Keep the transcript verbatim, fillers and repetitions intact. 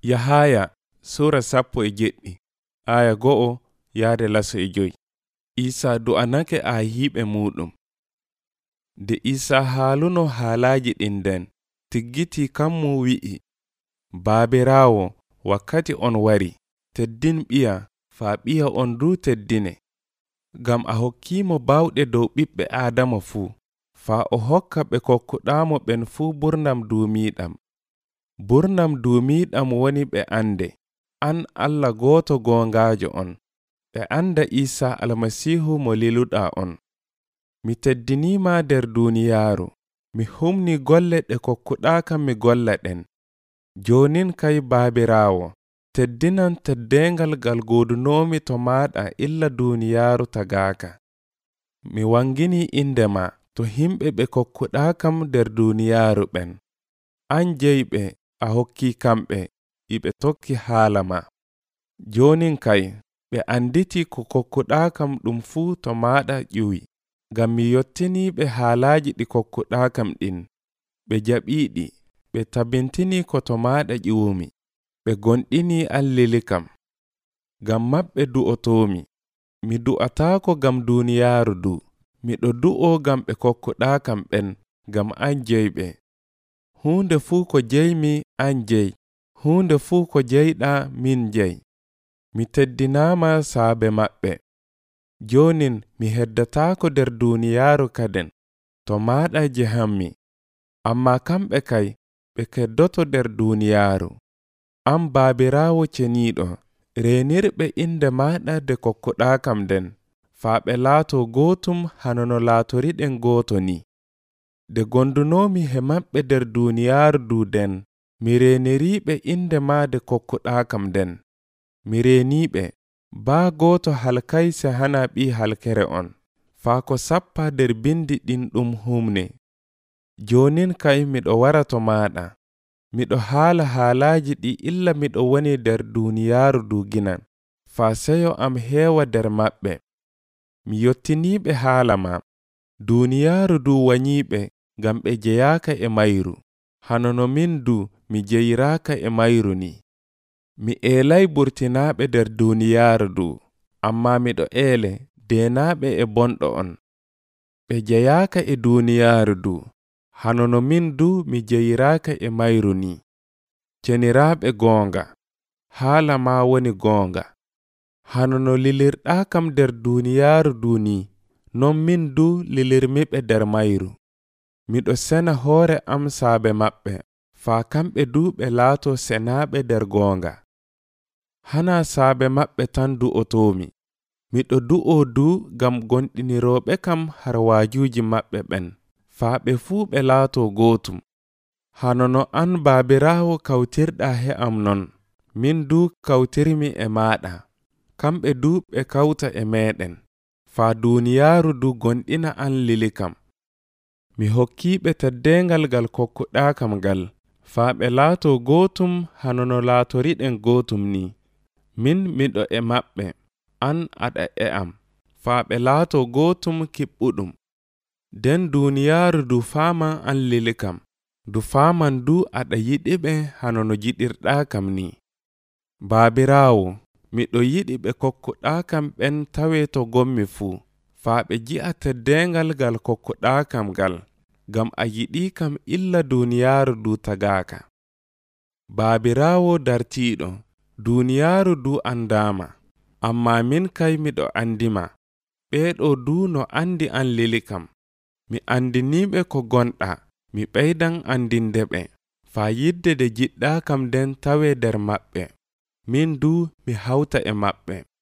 Yahaya Sura sappo e jeɗɗi aya go'o yaade laso e joyi. Isa du'anake a hiɓe muɗum. De Isa haaluno haalaji ɗin nden, tiggiti kammu wi'i, Baabiraawo, wakkati on wari, teddin ɓiya, faa ɓiya on du teddine. Gam a hokkimo bawɗe dow ɓiɓɓe Aadama fuu, faa o hokka ɓe kokkuɗamo ɓen fuu burnam duumiiɗam. Burnam duumiiɗam woni ɓe ande, an Allah gooto goongaajo on, ɓe anda Isa almasihu mo liluɗa on. Mi teddinima der duuniyaaru, mi humni golle ɗe kokkuɗa kam mi golla ɗen. Jonin kay Baabiraawo, teddinan teddengal gal godunomi to maɗa illa duuniyaaru tagaaka. Mi wangini indema to himɓe ɓe kokkuɗa kam der duuniyaaru ɓen. An jeyɓe a hokki kamɓe, iɓe tokki haala ma. Jonin kay, ɓe anditi ko kokkuɗa kam ɗum fuu to maɗa ƴiwi. Gam mi yottiniɓe haalaji ɗi kokkuɗa kam ɗin, ɓe jaɓiɗi, ɓe tabintini ko to maɗa ƴiwumi, ɓe gonɗini an lili kam. Gam maɓɓe du'otomi, mi du'atako gam duuniyaaru du, miɗo du'o gam ɓe kokkuɗa kam ɓen, gam an jeyɓe. Hunde fuu ko jeymi an jey, hunde fuu ko jeyɗa min jey. Mi teddinama saabe maɓɓe. Jonin mi heddatako der duuniyaaru kaden, to maɗa jehammi. Amma kamɓe kay, ɓe keddoto der duuniyaaru. An Baabiraawo ceniɗo, renirɓe inde maɗa de kokkuɗa kam nden, faa ɓe laato gootum hanono laatoriɗen gooto ni. De gondunomi he maɓɓe der duuniyaaru du den, mi reniriɓe inde ma de kokkuɗa kam nden. Mi reniɓe, baa gooto halkayse hana ɓi halkere on, faa ko sappa der bindi ɗin ɗum humne. Jonin kay miɗo wara to maɗa, miɗo haala haalaji ɗi illa miɗo woni der duuniyaaru du ginan, faa seyo am heewa der maɓɓe. Mi yottiniɓe haala ma, duuniyaaru du wanyiɓe, gam ɓe jeyaaka e mayru, hanono min du mi jeyiraaka e mayru ni. Mi eelay burtinaɓe der duuniyaaru du, amma miɗo eele deenaɓe e bonɗo on. Ɓe jeyaaka e duuniyaaru du, hanono min du mi jeyiraaka e mayru ni. Ceniraaɓe goonga, haala ma woni goonga. Hanono lilirɗa kam der duuniyaaru du ni, non min du lilirmiɓe der mayru. Miɗo sena hoore am saabe maɓɓe, faa kamɓe du ɓe laato senaaɓe der goonga. Hana saabe maɓɓe tan du'otomi, miɗo du'o du gam gonɗiniroɓe kam har waajuji maɓɓe ɓen, faa ɓe fuu ɓe laato gootum. Hanono an Baabiraawo kawtirɗa he am non, min du kawtirmi e maɗa, kamɓe du ɓe kawta e meɗen, faa duuniyaaru du gonɗina an lili kam. Mi hokkiɓe teddengal gal kokkuɗa kam gal, faa ɓe laato gootum hanono laatoriɗen gootum ni. Min miɗo e maɓɓe, an aɗa e am, faa ɓe laato gootum kiɓɓuɗum. Den duuniyaaru du faaman an lili kam, du faaman du aɗa yiɗiɓe hanono jiɗirɗa kam ni. Baabiraawo, miɗo yiɗi ɓe kokkuɗa kam ɓen tawe to gommi fuu, faa ɓe ji'a teddengal gal kokkuɗa kam gal, gam a yiɗi kam illa duuniyaaru du tagaaka. Baabiraawo dartiiɗo, duuniyaaru du andama, amma min kay miɗo andima, ɓeeɗo du no andi an lili kam. Mi andiniɓe ko gonɗa, mi ɓeydan andindeɓe, faa yidde de jiɗɗa kam den tawe der maɓɓe. Min du mi hawta e maɓɓe.